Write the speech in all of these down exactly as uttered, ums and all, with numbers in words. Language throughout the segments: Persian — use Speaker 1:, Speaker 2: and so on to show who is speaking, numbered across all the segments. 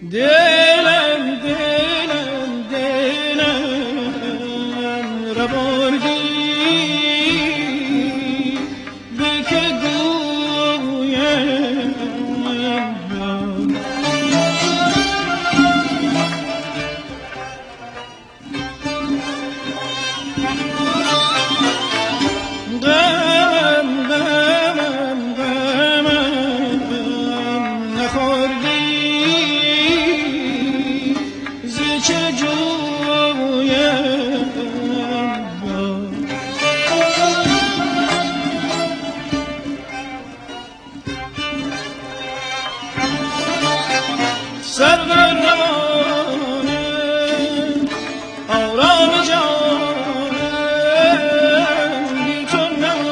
Speaker 1: دلم دلم دلم را بردی به که گویم غمم غمم غمم نخوردی ز چه جویم سرو روانه آرام جانم بی تو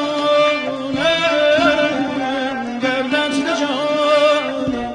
Speaker 1: نمانم گردت به جانم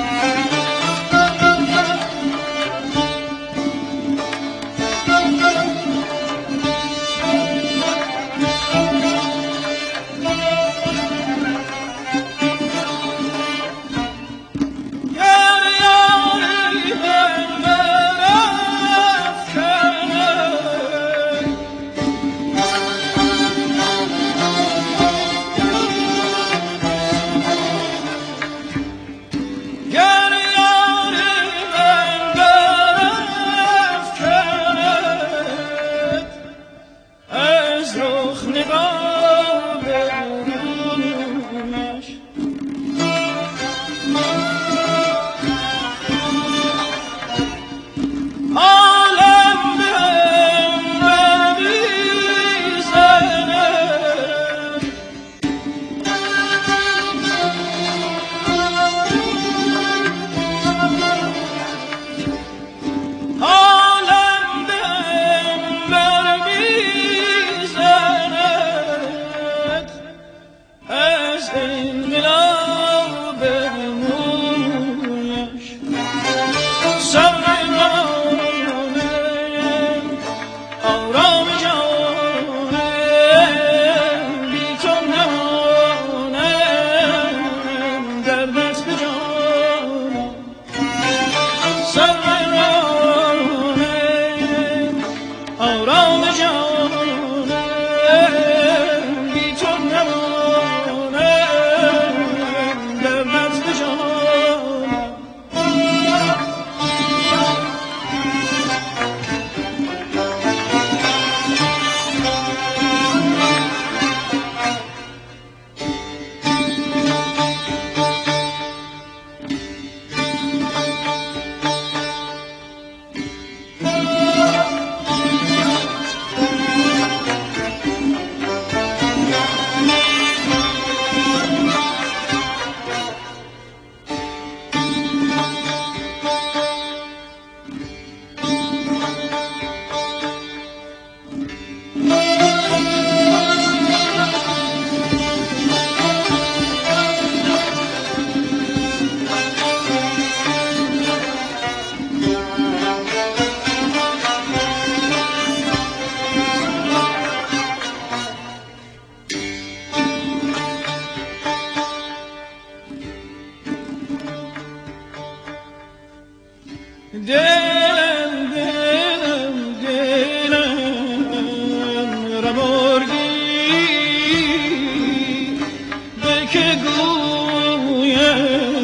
Speaker 1: دلم دلم دلم را بردی به که گویم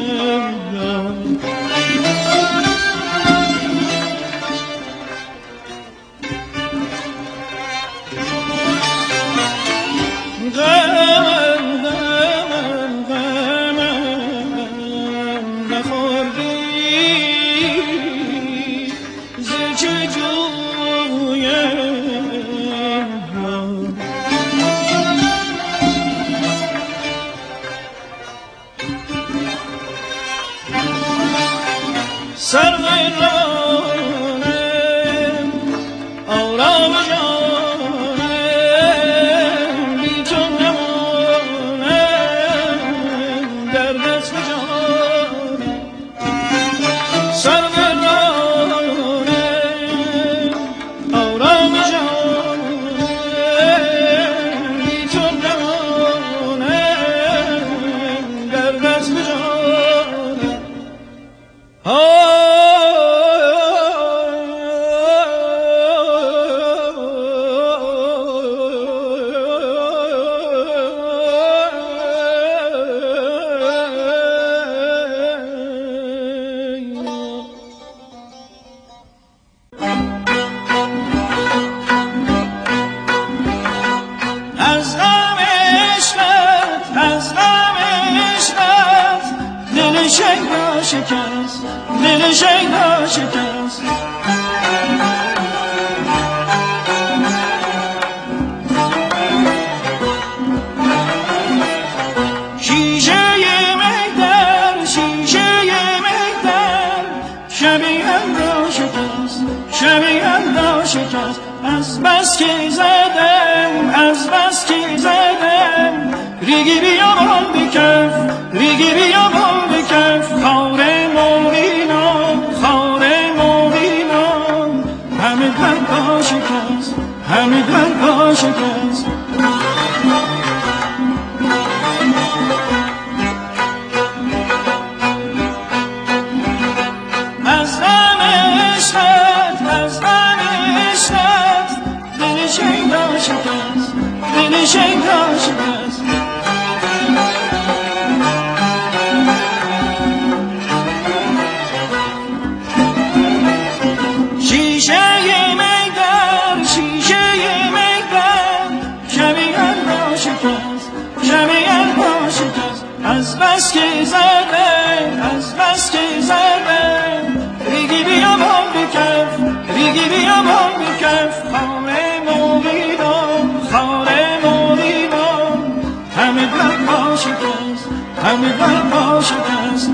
Speaker 1: غمم غمم غمم نخوردی ز چه جویم سرو روانه آرام جانم بی تو نمانم گردت به جانم سرو روانه آرام جانم بی تو نمانم گردت به جانم شکست دل شیدا شکست شیشه مهتر شیشه مهتر شبیهم را شکست شبیهم را شکست از بس که زدم از بس که زدم ریگی بیامون بکف ریگی بیامون بکف خار مولینا خار مولینا همه قلبا شکست همه قلبا شکست از غم عشقت از غم عشقت دل شیدا شکست دل شیدا شکست از بس که زدم از بس که زدم ریگی بیامون بکف ریگی بیامون بکف خار مولیدم خار مولیدم همه قلبا شکست همه قلبا شکست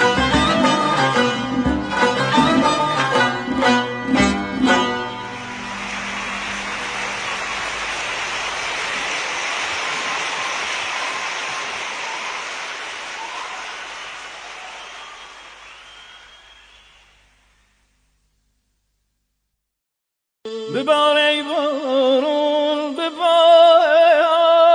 Speaker 1: ببار ای بارون ببار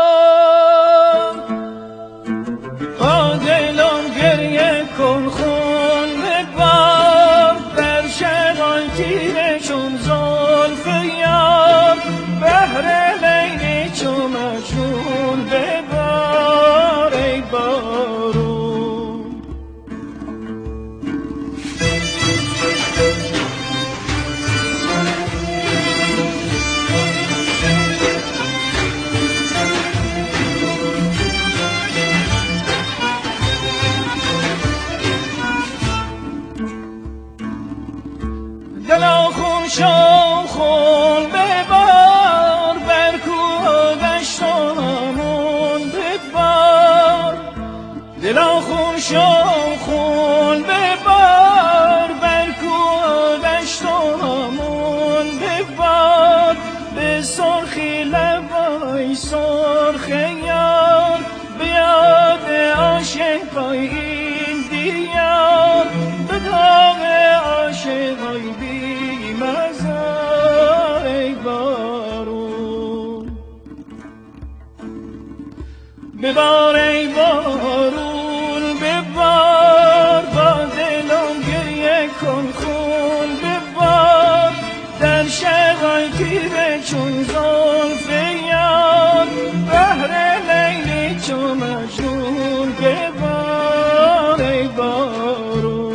Speaker 1: با دلم گریه کن خون ببار در شغال تیره چون زلف یار بهر لیلی چون مجنون ببار ای بارون دلا خون شو خون ببار بر کوه و دشتامون ببار دلا خون شو خون ببار بر کوه و دشتامون ببار به سرخی لبای سرخ یار بیاد عاشق پای این دیار به داغ عاشقای بی مزار ای بارون ببار ای بارون ببار با دلم گریه کن خون ببار در شغال تیره چون زلف یار بهر لیلی چون مجنون ببار ای بارون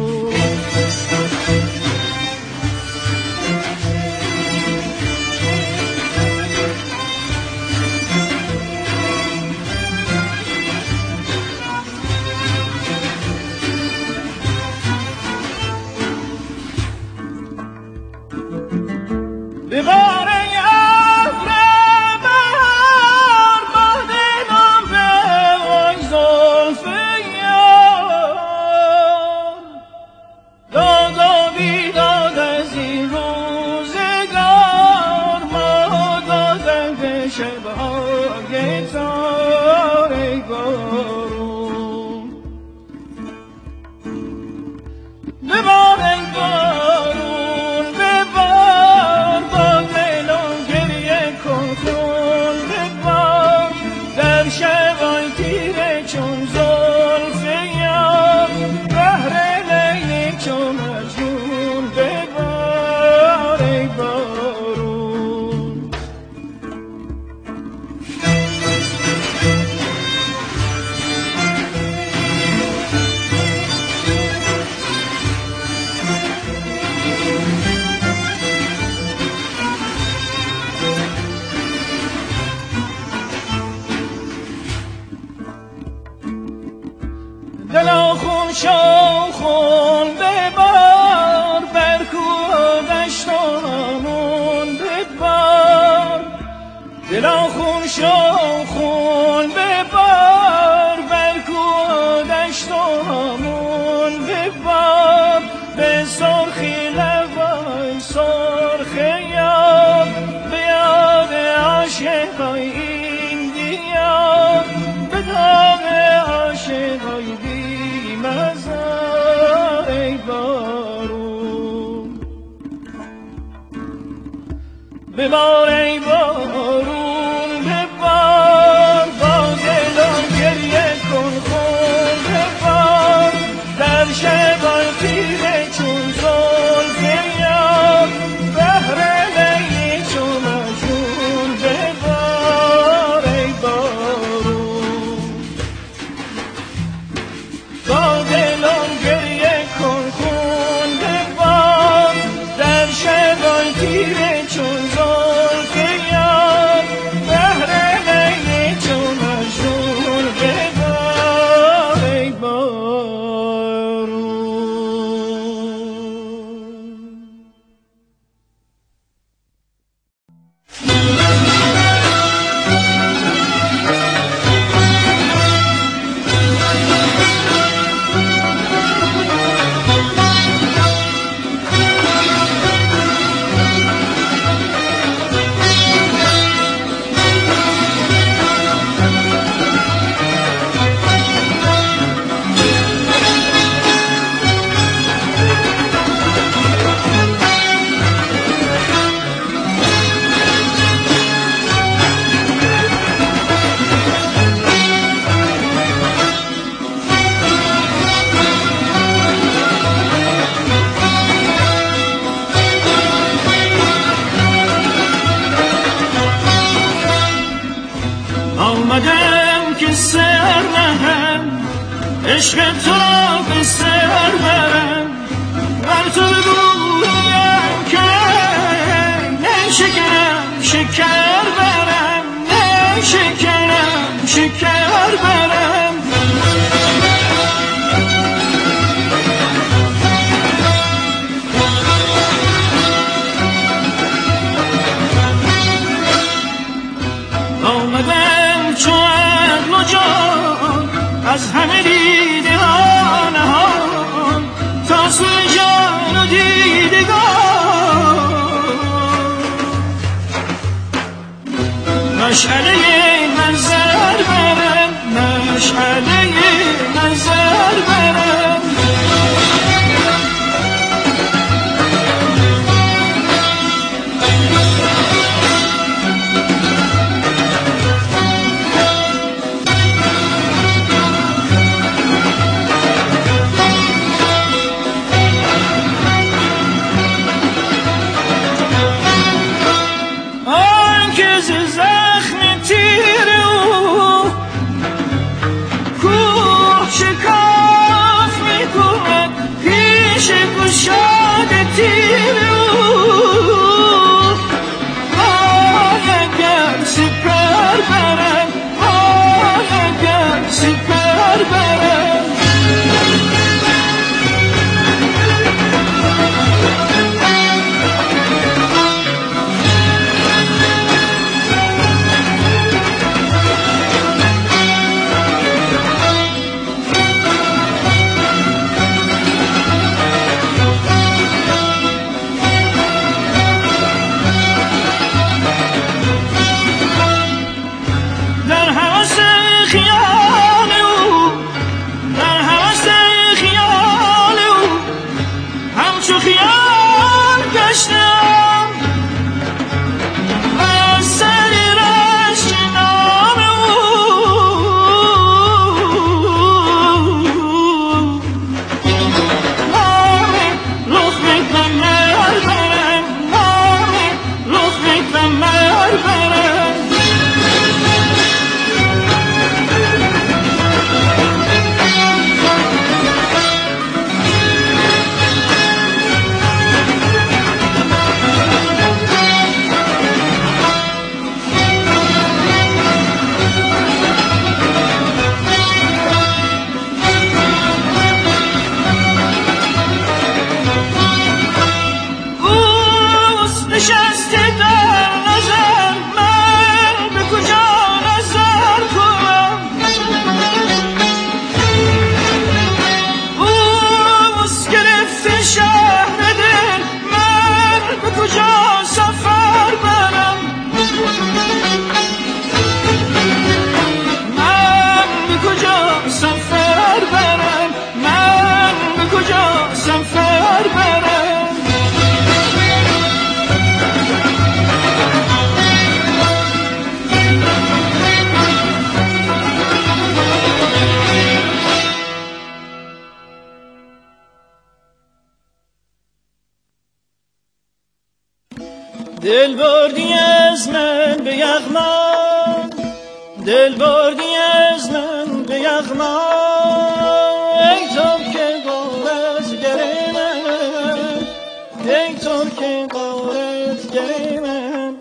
Speaker 1: ببار ای ابر بهار با دلم بوای زلف یار داد و بیداد از این روزگار ما دادن به شبهای تار ای بارون ببار ای بارون ببار با دلم گریه کن خون ببار در شغال تیره چون زلف یار بهر لیلی چون مجنون ببار ای بارون دلا خون شو خون ببار بر کوه دشتامون ببار دلا خون شو خون ببار بر کوه دشتامون ببار به سرخی لبای سرخ یار به یاد عاشقای این دیار به داغ عاشقای ای بارون ببار ای بارون ببار با دلم گریه کن خون ببار در شبان تیره چون زلف یار بهر لیلی چون مجنون ببار ای بارون با دلم گریه کن خون ببار در شبان تیره چون زلف یار بهر لیلی چون مجنون ببار ای بارون آمدم که سر نهم عشق تو به سر برم بر تو بگویم که نه شکرم شکر برم نه شکرم شکر برم آمدم چو عقل و جان از همه دیده ها نهان تا سوی جان و دیدگان مشعله نظر برم مشعله نظر برم دل بردی از من به یغما، دل بردی از من به یغما، ای تو که غارتگر من، ای تو که غارتگر من.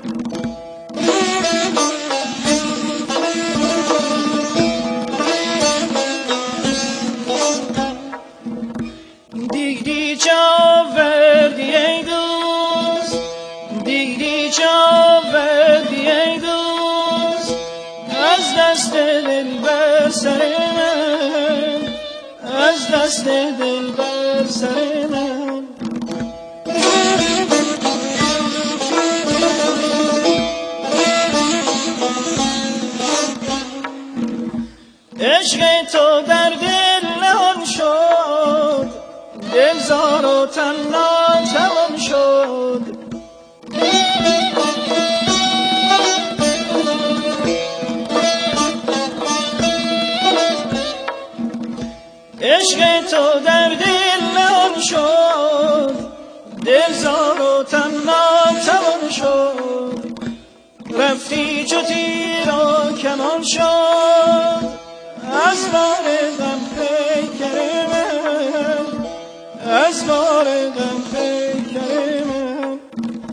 Speaker 1: دیگری چه آوردی ای دوست، دیگری چه آوردی ای دوست، از دست دل بر سر من، از دست دل بر سر من. عشق تو در دل نهان شد، دل زار و تنها توان شد. عشق تو در دل نهان شد، دل زار و تنها توان شد. رفتی چو تیر و کمان شد، از بار غم پیکر من، از بار غم پیکر من.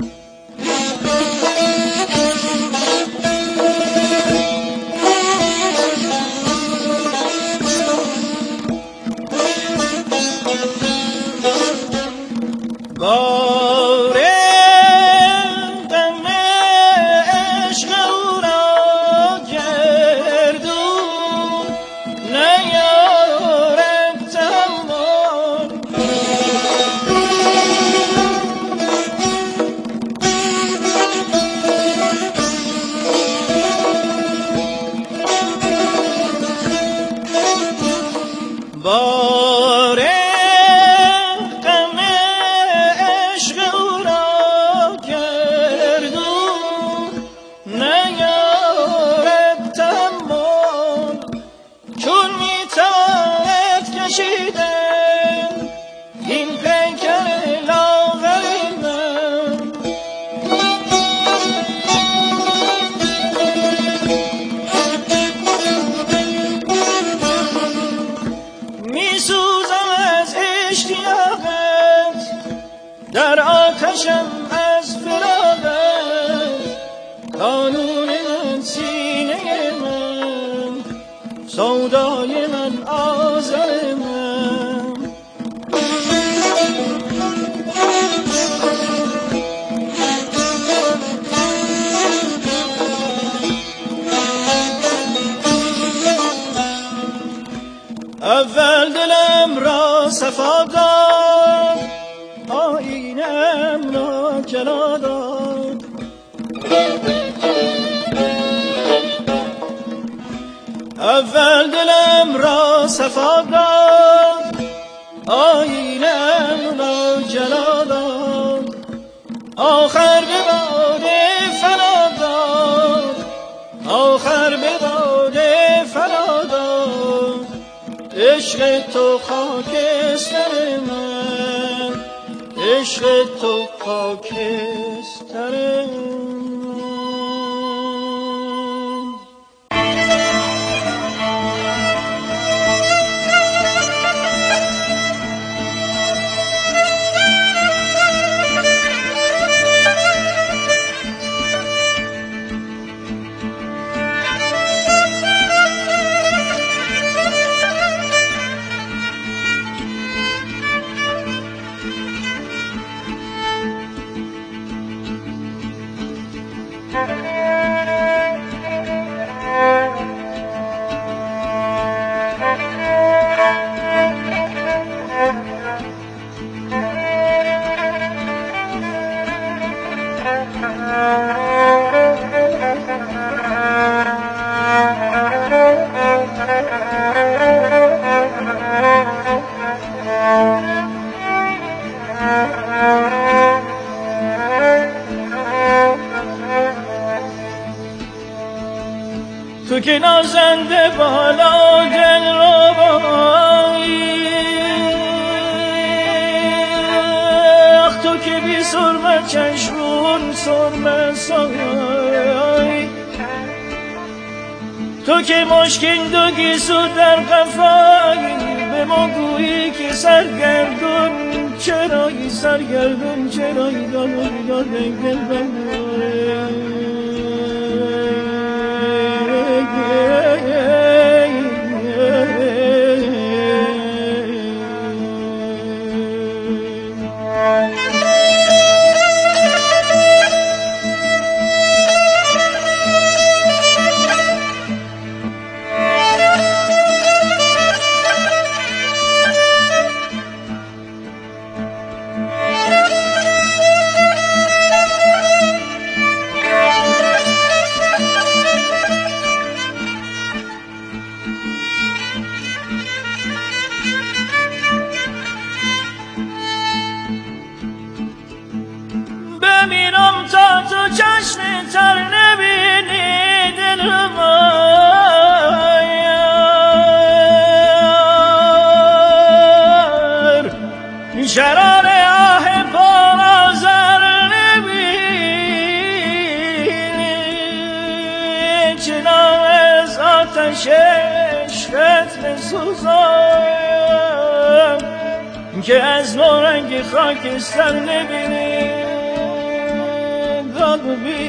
Speaker 1: بار غم عشق او را گردون نیارد تحمل. بار غم عشق او را گردون نیارد تحمل. چون میتواند کشیدن این پیکر لاغر من، میسوزم از اشتیاقت، در آتشم از فراقت. قانون من سینه من، سودای من آزار من. اول دلم را صفا داد، آینم را جلا داد. اول دلم را صفا داد، آینم را جلا داد. آخر به باده فنا داد، آخر به باده فنا داد. عشق تو خاکستر من، عشق تو خاکستر من. تو که نازنده بالا دل ربایی، آخ تو که بی سرمه چشمون سرمه تو که مشکین دو گیسو در قفایی به ما گویی که سرگردون چرایی سرگردون چرایی دادو داده گل بمیرم تا تو چشم تر نبینی دل مار شرار آه پر آذر نبینی چنان از آتش عشقت بسوزم که از نورنگ خاکستر نبینی God be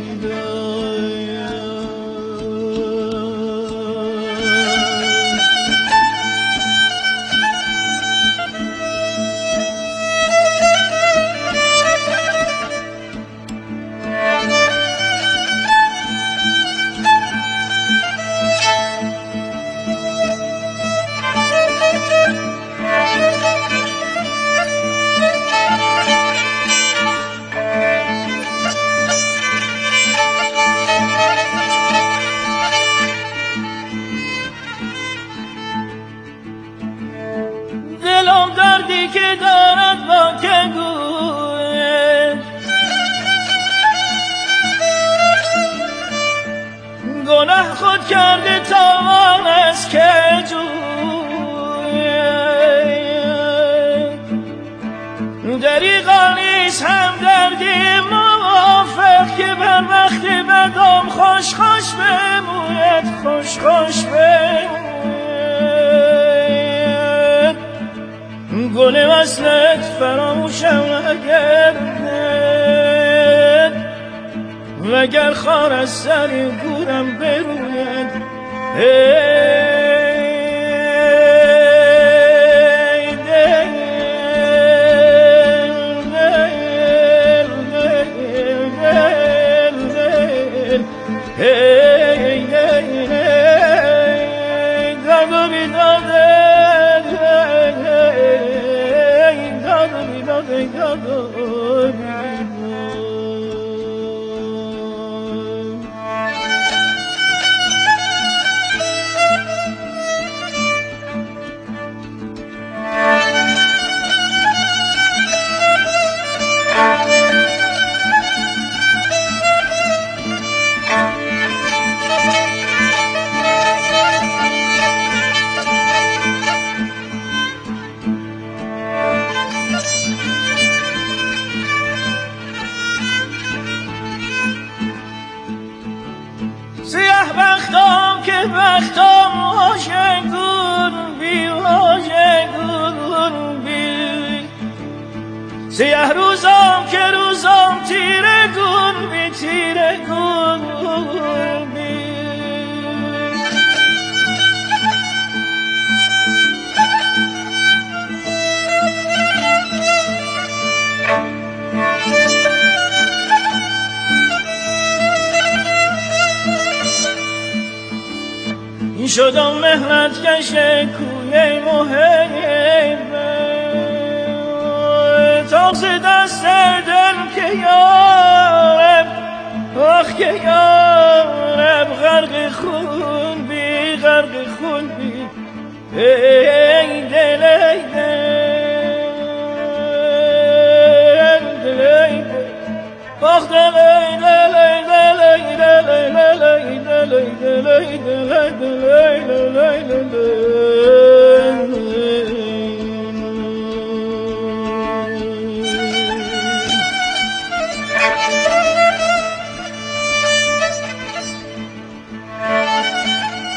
Speaker 1: دلم دردی که دارد با که گوید گناه خود کرده تاوان است که جوید دریغا نیست هم دردی موافق که بر وقت بدم خوش خوش بموید خوش خوش بموید گل وصلت فراموشم نگردد وگر خار از سر گورم بروید ای دل دل دل دل ای دل دادو بیداده سیاه بختم که بختم آشنگون بی آشنگون بی سیاه روزم که روزم تیره گون بی تیره گون بی شدم مهنت کش کوی محبه تاقص دست دل که یارب آخ که یارب غرق خون بی غرق خون بی ای دل ای دل دل ای دل آخ دل ای دل ای دل ای دل ای دل ای دل ای دل ای دل ای دل ای دل ای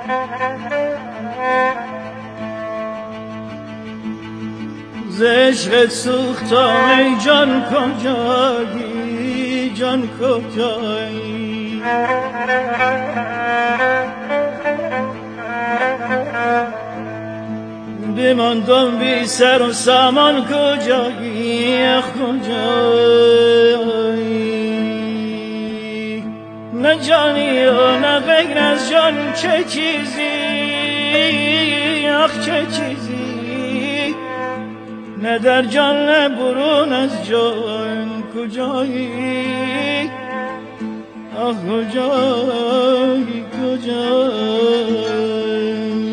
Speaker 1: ز عشقت سوختم ای جان کجایی جان کجایی بماندم بی سر و سامان کجایی کجایی نه جانی و نه غیر از جان چه چیزی آخ چه چیزی نه در جان نه برون از جان کجایی آخ کجایی کجایی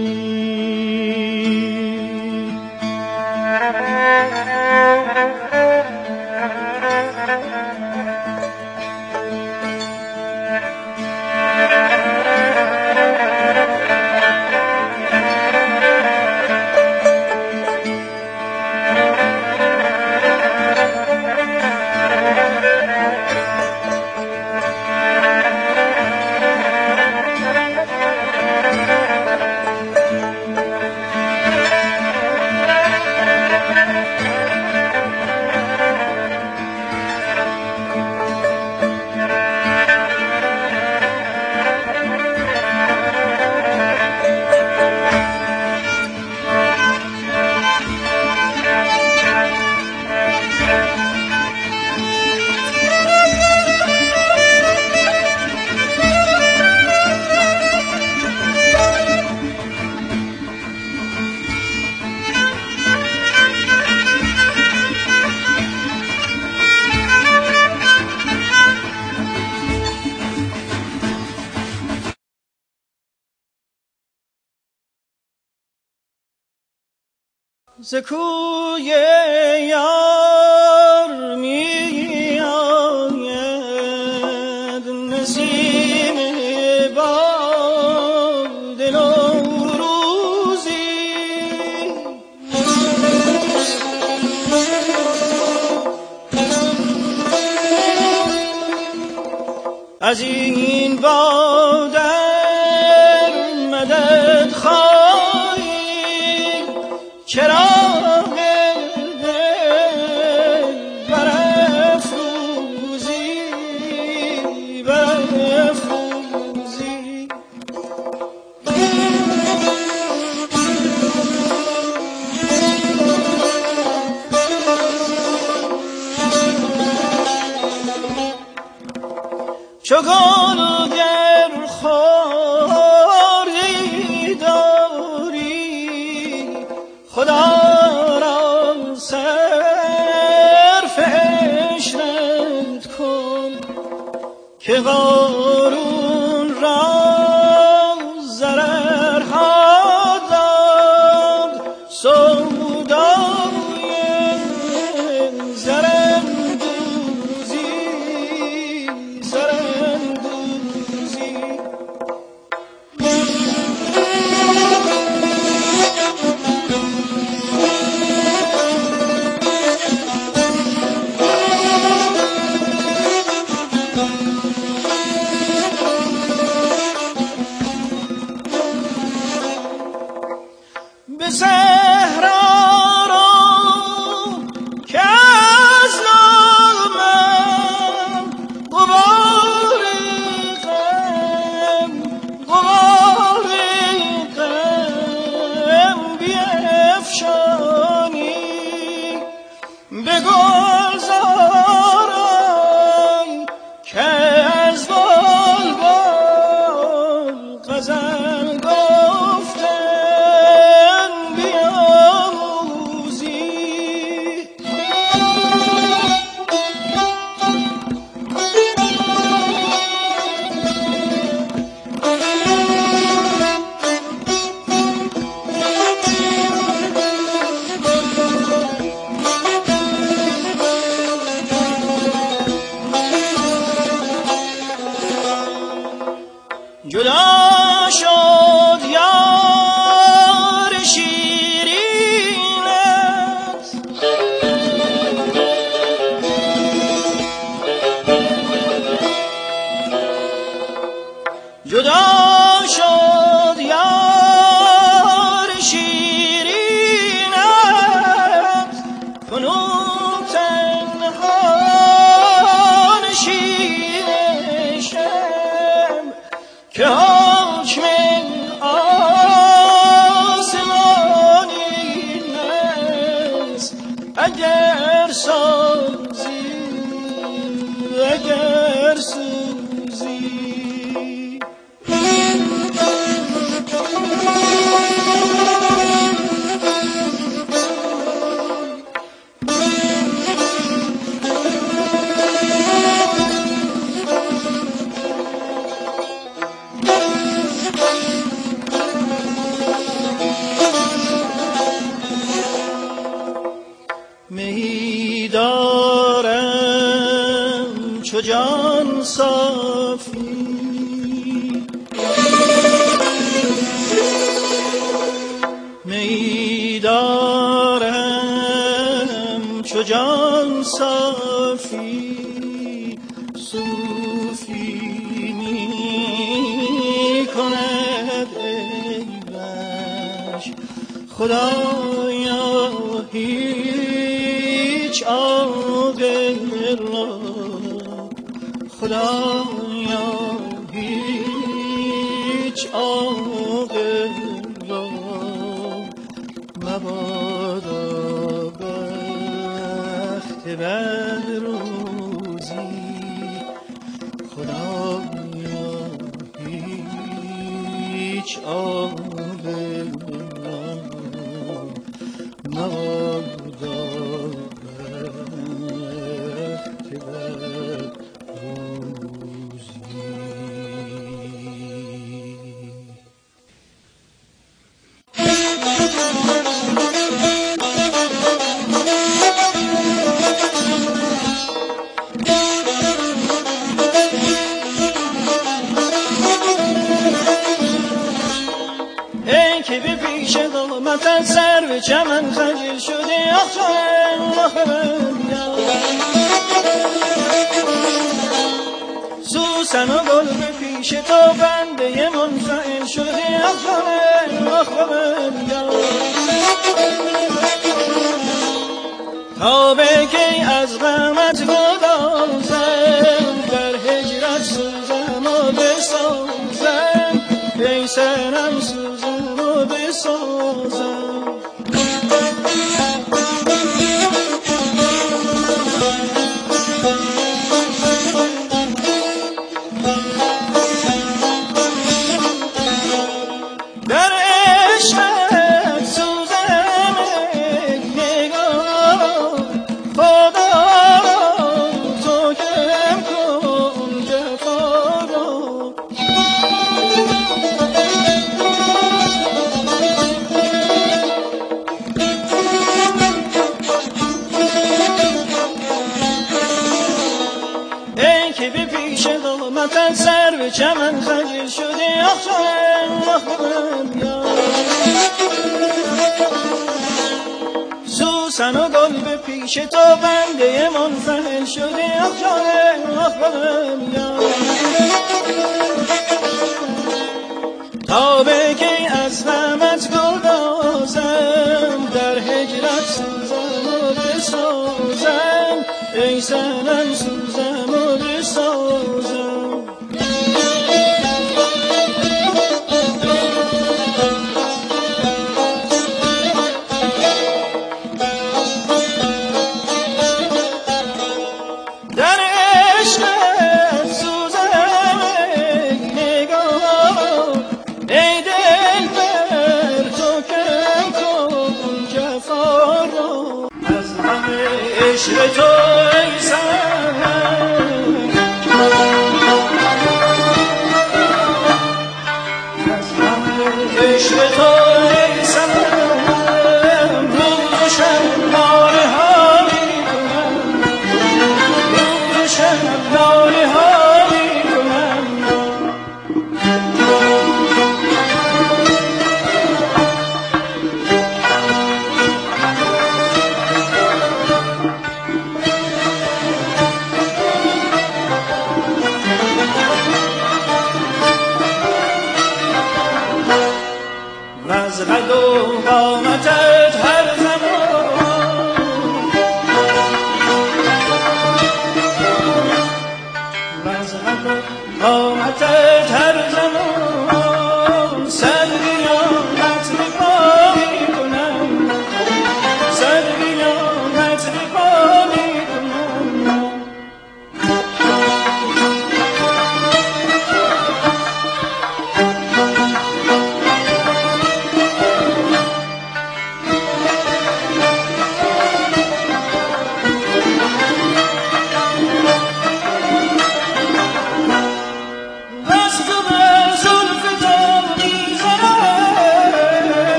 Speaker 1: ز کوی یار می آید نسیم باد نوروزی از این باد مدد خواهی چرا چو گلگر خواری داری خدا را صرف عشرت کن که قارون را ضررها داد سودای زرندوزی زرندوزی به صحرا رو که از نامم غباری غم غباری غم بیفشانی به گلزاران که از بلبل غزل گفتن بیاموزی چو جان صافی می دارم چو جان صافی صوفی می کند عیبش خدایا هیچ عاقل را خدایا هیچ عاقل را مبادا بخت بر روزی خدایا هیچ عاقل را مبادا بخت بر قامتت سر به چمن خجل شده آخ سوسن و گل به پیش تو بنده منفعل شده آخ تا به کی از غمت گدازم در هجرت سوزم و بسازم ای سرم سوزم و بسازم در عشقت سوزم نگاه خدا تو کم کن جفا را ای که به پیش قامتت سر به چمن خجل شده آخ سوسن و گل به پیش تو بنده منفعل شده آخ تا به کی از غمت گدازم در هجرت سوزم و بسازم ای سنم سوزم و بسازم در عشقت سوزم نگاه ای دل بر تو کم کن جفا را از همه عشق تو ای سنم از همه عشق تو ای سنم روز و شب ناله ها می کنم روز و شب ناله ها می کنم از قد و قامتت هر زمان از قد و قامتت هر زمان سر قیامت به پا می کنم سر قیامت به پا می کنم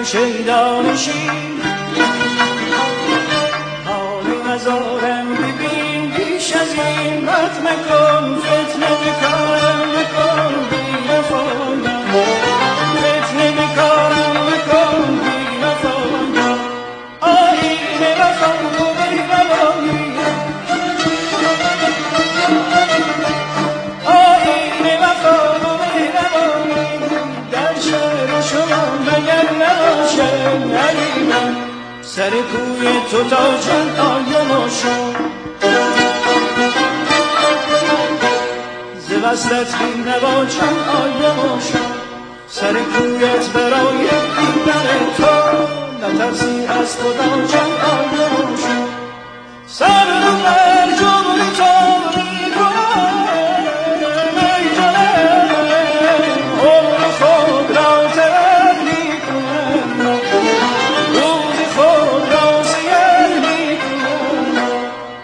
Speaker 1: شیدا نشین حال نزارم ببین بیش از این بد مکن فتنه بکارم مکن بی وفایم فتنه بکارم مکن بی وفایم آیین وفا و مهربانی آیین وفا و مهربانی در شهر شما مگر نباشد علی من سر کوی تو تا جان آیم و شد ز وصلت بی نباشم آیم و شد سر کویت برای دیدن تو نترسی از خدا جان آیم و شد سر رو بر جمعی تو می کنم ای جانم عمر خود را تبر می کنم روز خود را سیر می کنم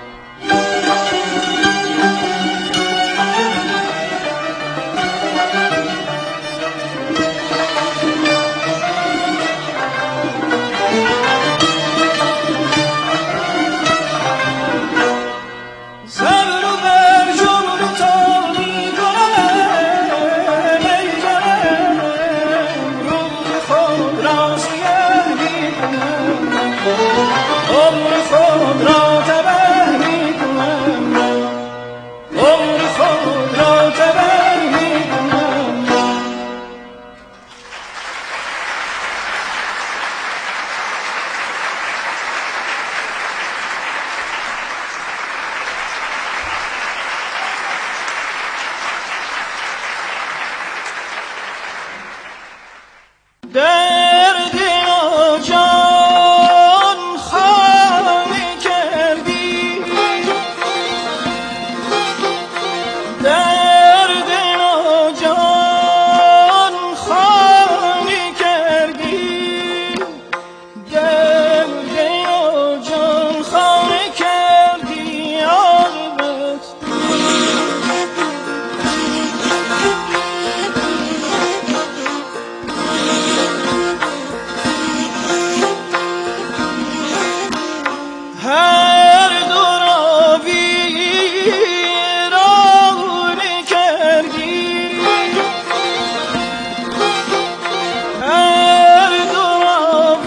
Speaker 1: سر رو بر جمعی تو می کنم ای جانم روز خود را سیر می کنم عمر خود را تبر می کنم عمر خود را تبر می کنم درد و جان خانه کردی درد و جان خانه کردی درد و جان خانه کردی عاقبت هر دو را ویران کردی هر دو را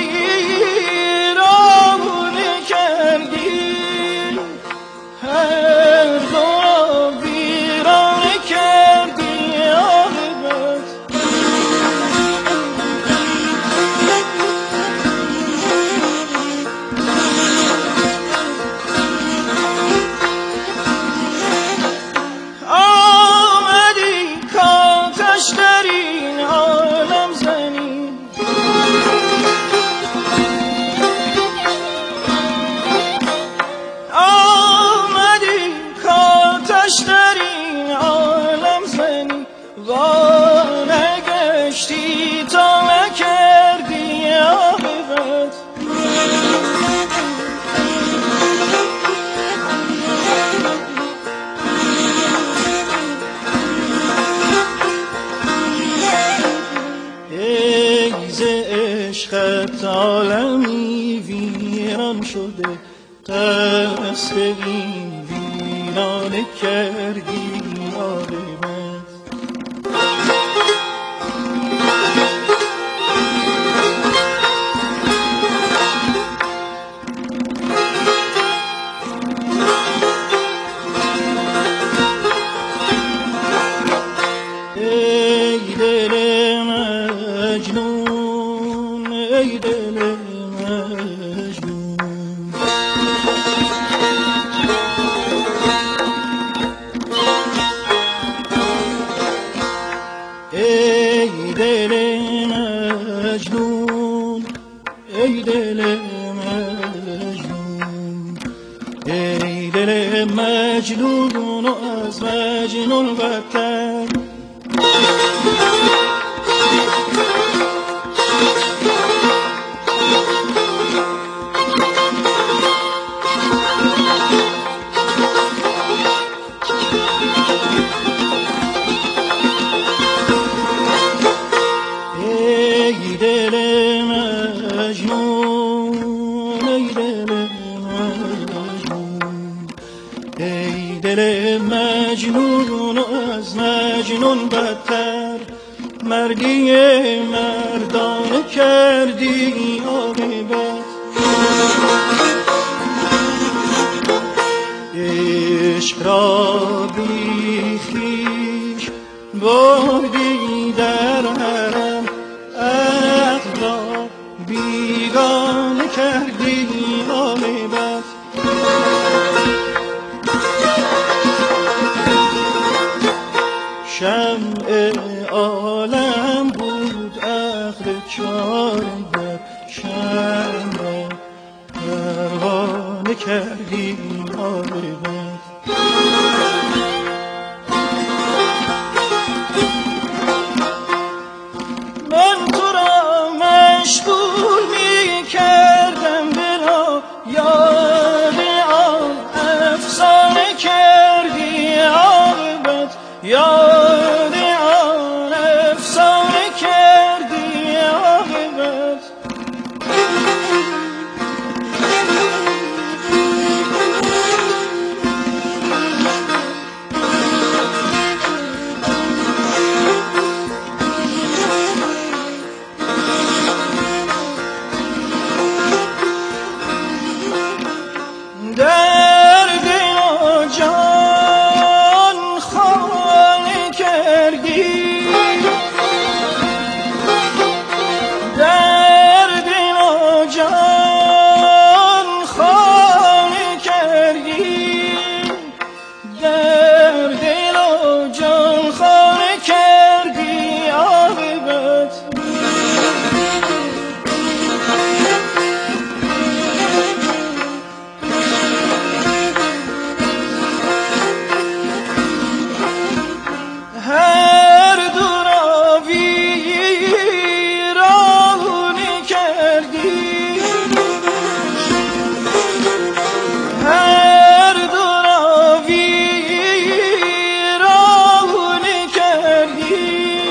Speaker 1: ویران کردی هر دو را ویران کردی عاقبت آمدی کاتش در این عالم زنی آمدی کاتش در این عالم زنی وانگشتی تا نکردی عاقبت ای ز عشقت عالمی ویران شده قصد این ویرانه کردی عاقبت ای دل مجنون ای دل مجنون ای دل مجنون ای دل مجنون ای دل مجنون و از مجنون بدتر ای دل کردی مردان کردی عاقبت عشق را بی خویش بردی در حرم عقل را بیگانه کردی عاقبت شمع عالم بود عقل چاره شمع را پروانه کردی عاقبت من تو را مشغول می کردم دلا یاد آن افسانه کردی عاقبت یاد آن افسانه کردی عاقبت در دل و جان خانه کردی در دل و جان خانه کردی در دل و جان خانه کردی عاقبت هر دو را ویرانه کردی هر دو را ویرانه کردی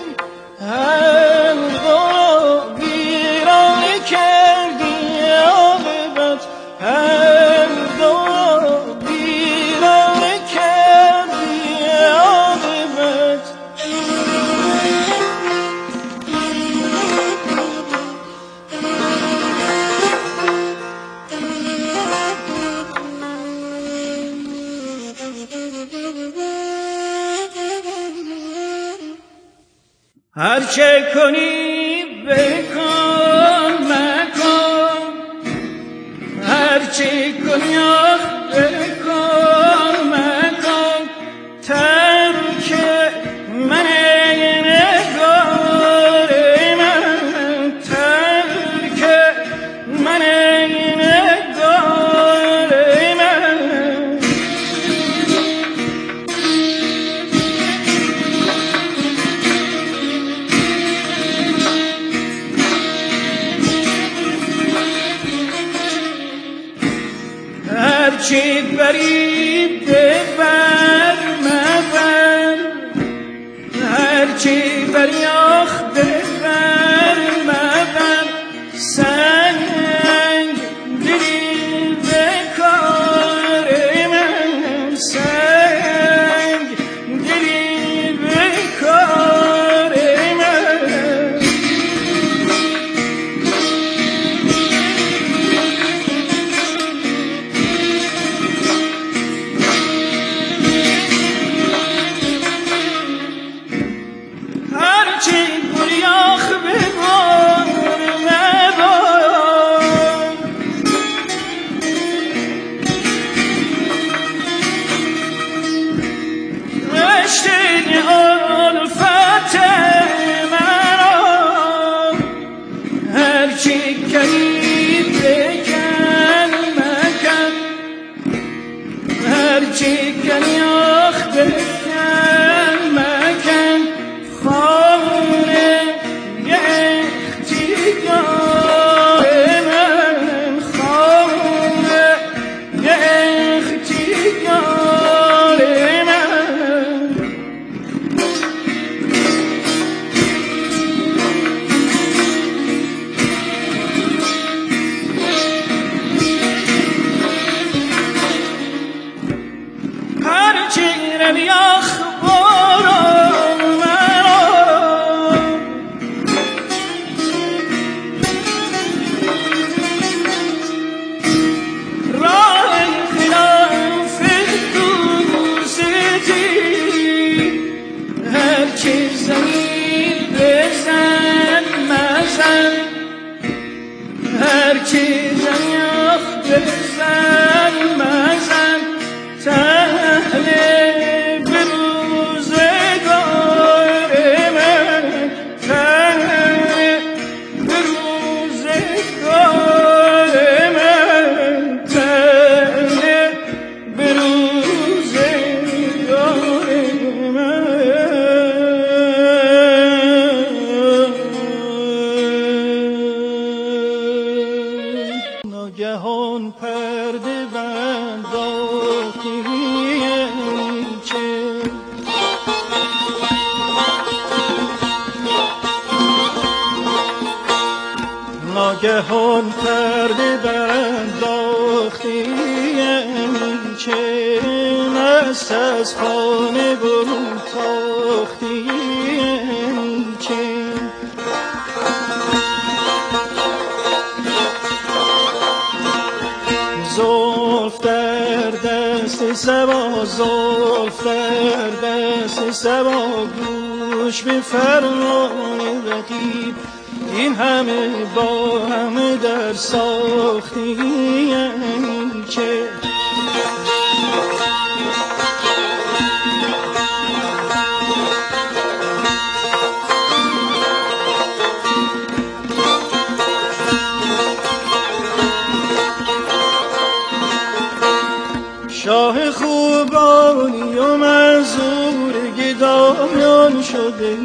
Speaker 1: هر دو را ویرانه کردی عاقبت هر دو را ویرانه کردی عاقبت هر چه کنی بکن مکن هر چه کنی آخ بکن مکن ترک من نگار من ترک من نگار من هرچی بری ببر مبر هرچی بری آخ ببر مبر سنگ دلی به کار من سنگ دلی به کار من هرچی بری آخ ببر مبر رشته الفت مرا هرچی کنی بکن مکن هرچی کنی آخ بکن مکن خانه اختیار من خانه اختیار من ناگهان پرده بنداختی چه ناگهان پرده بنداختی چه نست از خانه برون تاختی چه زلف در دست صبا زلف در دست صبا گوش به فرمان رقیب این همه با همه در ساختی چه شاه خوبانی و منظور گدایان شده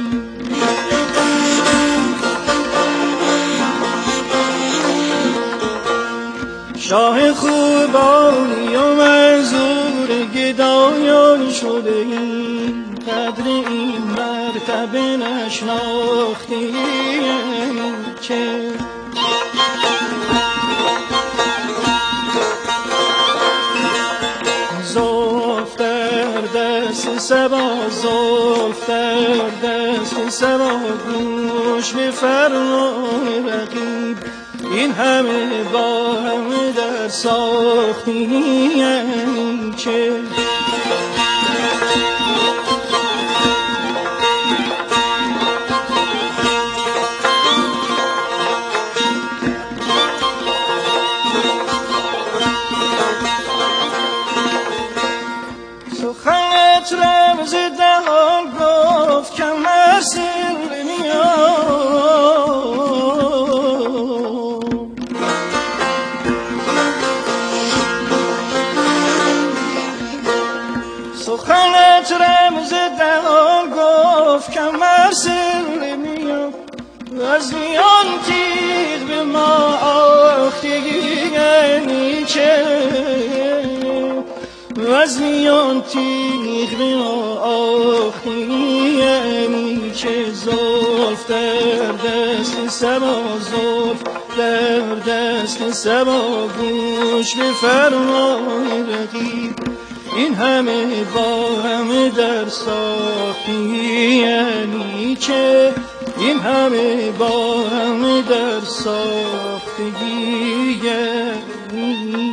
Speaker 1: شاه خوبانی و منظور گدایان شده قدر این مرتبه نشناختی چه زلف در دست صبا زلف در دست صبا گوش به فرمان رقیب این همه با همه در ساختی چه سخنت رمز دهان گفت کم از سر میاد سخنت رمز دهان گفت کم از سر میاد از میان تیغ به ما آختگی چه از میان تیغ به ما آختی چه زلف در دست صبا زلف در دست صبا گوش به فرمان رقیب این همه با همه در ساختی چه این همه با همه در ساختگی